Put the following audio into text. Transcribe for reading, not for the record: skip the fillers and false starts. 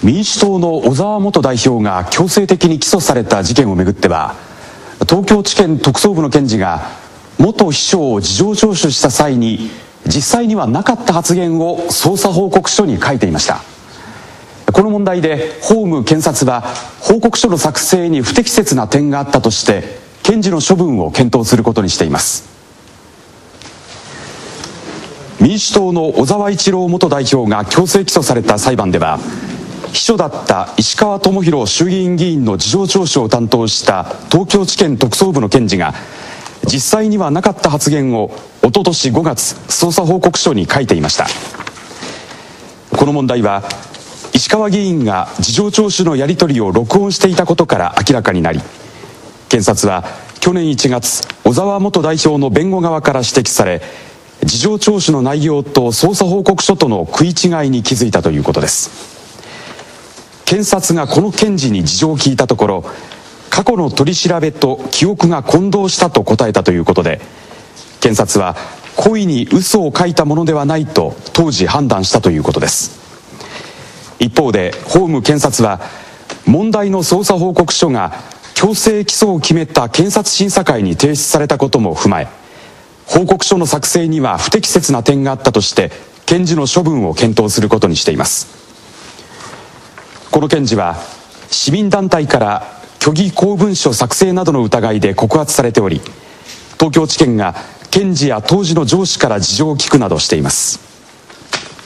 民主党の小沢元代表が強制的に起訴された事件をめぐっては、東京地検特捜部の検事が元秘書を事情聴取した際に実際にはなかった発言を捜査報告書に書いていました。この問題で法務検察は報告書の作成に不適切な点があったとして検事の処分を検討することにしています。民主党の小沢一郎元代表が強制起訴された裁判では、秘書だった石川智博衆議院議員の事情聴取を担当した東京地検特捜部の検事が実際にはなかった発言をおととし5月捜査報告書に書いていました。この問題は石川議員が事情聴取のやり取りを録音していたことから明らかになり、検察は去年1月小沢元代表の弁護側から指摘され、事情聴取の内容と捜査報告書との食い違いに気づいたということです。検察がこの検事に事情を聞いたところ、過去の取り調べと記憶が混同したと答えたということで、検察は故意に嘘を書いたものではないと当時判断したということです。一方で法務検察は問題の捜査報告書が強制起訴を決めた検察審査会に提出されたことも踏まえ、報告書の作成には不適切な点があったとして検事の処分を検討することにしています。この検事は市民団体から虚偽公文書作成などの疑いで告発されており、東京地検が検事や当時の上司から事情を聞くなどしています。